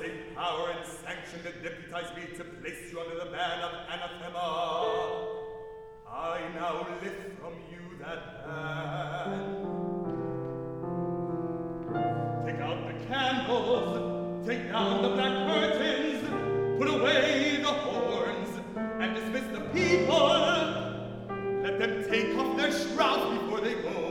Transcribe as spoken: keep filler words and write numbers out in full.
same power and sanction that deputize me to place you under the ban of anathema. I now lift from you that ban. Take out the candles, take down the black curtains, put away the horns, and dismiss the people. Let them take off their shrouds before they go.